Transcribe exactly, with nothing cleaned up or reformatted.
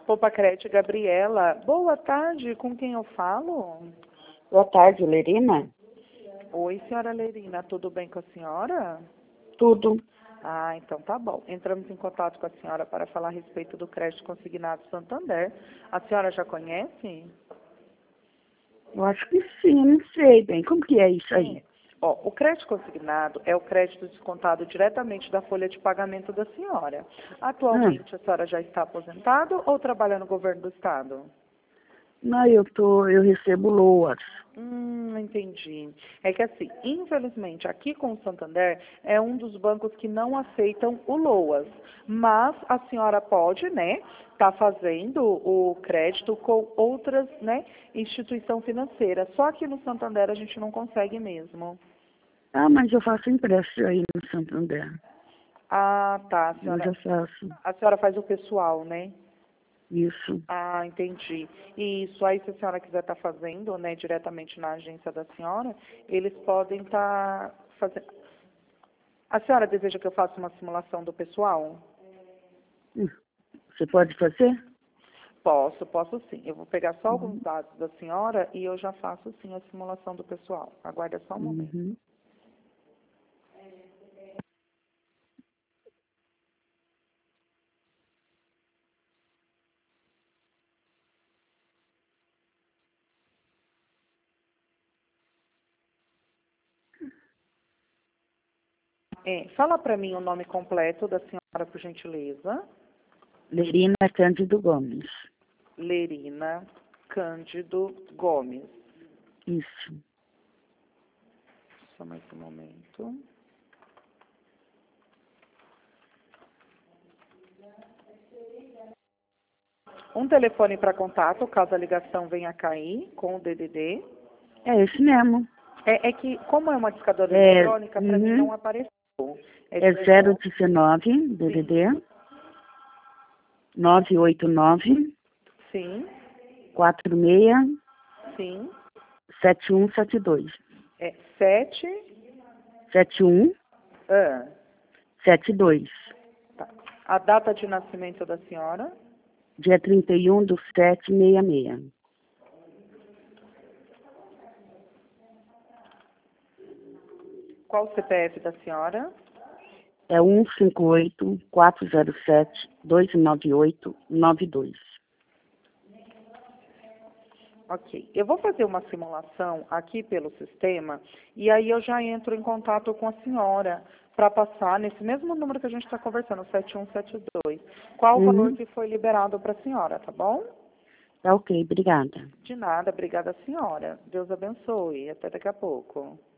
Poupa Crédito, Gabriela. Boa tarde, com quem eu falo? Boa tarde, Lerina. Oi, senhora Lerina, tudo bem com a senhora? Tudo. Ah, então tá bom. Entramos em contato com a senhora para falar a respeito do crédito consignado Santander. A senhora já conhece? Eu acho que sim, não sei bem. Como que é isso aí? Ó, o crédito consignado é o crédito descontado diretamente da folha de pagamento da senhora. Atualmente, a senhora já está aposentada ou trabalha no governo do estado? Não, eu tô, eu recebo loas. Hum, entendi. É que assim, infelizmente, aqui com o Santander é um dos bancos que não aceitam o LOAS, mas a senhora pode, né, tá fazendo o crédito com outras, né, instituição financeira. Só que no Santander a gente não consegue mesmo. Ah, mas eu faço empréstimo aí no Santander. Ah, tá, a Eu senhora, já faço. a senhora faz o pessoal, né? Isso. Ah, entendi. Isso aí, se a senhora quiser estar fazendo, né, diretamente na agência da senhora, eles podem estar fazendo. A senhora deseja que eu faça uma simulação do pessoal? Hum. Você pode fazer? Posso, posso sim. Eu vou pegar só alguns Uhum. dados da senhora e eu já faço sim a simulação do pessoal. Aguarda só um momento. Uhum. É, fala para mim o nome completo da senhora, por gentileza. Lerina Cândido Gomes. Lerina Cândido Gomes. Isso. Só mais um momento. Um telefone para contato, caso a ligação venha a cair, com o D D D. É esse mesmo. É, é que, como é uma discadora É, eletrônica, para mim não uhum. apareceu. É zero dezenove, D D D, nove oito nove, Sim, quatro seis, sim. sete um sete dois. É sete. sete um Ah, sete dois. tá. A data de nascimento da senhora? Dia trinta e um do sete sessenta e seis. Qual o C P F da senhora? É um cinco oito, quatro zero sete, dois nove oito, nove dois. Ok. Eu vou fazer uma simulação aqui pelo sistema e aí eu já entro em contato com a senhora para passar nesse mesmo número que a gente está conversando, sete um sete dois. Qual o valor Uhum. que foi liberado para a senhora, tá bom? Tá ok, obrigada. De nada, obrigada, senhora. Deus abençoe. Até daqui a pouco.